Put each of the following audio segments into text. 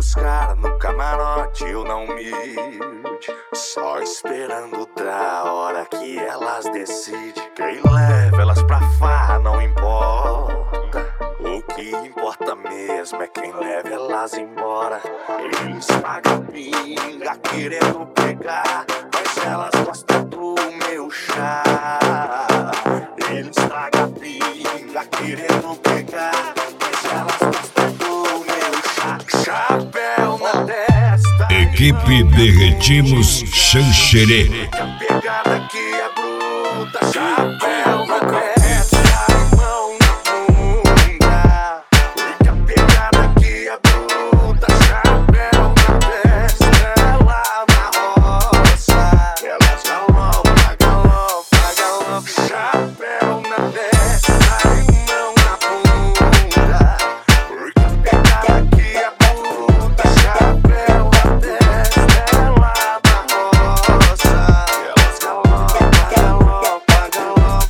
os caras no camarote, eu não humilde, só esperando da hora que elas decidem. Quem leva elas pra farra não importa, o que importa mesmo é quem leva elas embora. Eles pagam pinga querendo pegar, mas elas gostam do meu chá. Eles pagam pinga querendo pegar, mas elas gostam do meu chá. Chapéu na testa, Equipe Derretimos Xanxerê. a pegada aqui é bruta. Chapéu na testa, mão na bunda, porque a pegada aqui é bruta. Chapéu na testa, ela na roça, elas galopa, galopa, galopa. Chapéu na testa e mão na bunda, porque a pegada aqui é bruta. Chapéu na testa, ela na roça, elas galopa, galopa, galopa.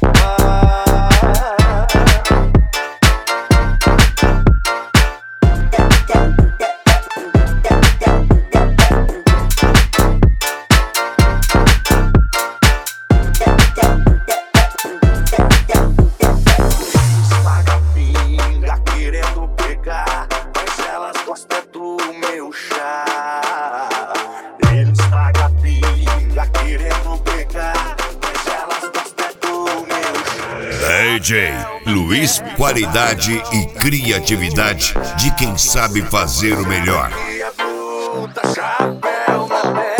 Paga pinga querendo pegar, mas elas gostam do meu chá. Eles pagam pinga querendo pegar, mas elas gostam do meu chá. DJ Luiz, qualidade e criatividade de quem sabe fazer o melhor. Aqui é bruta, chapéu na testa.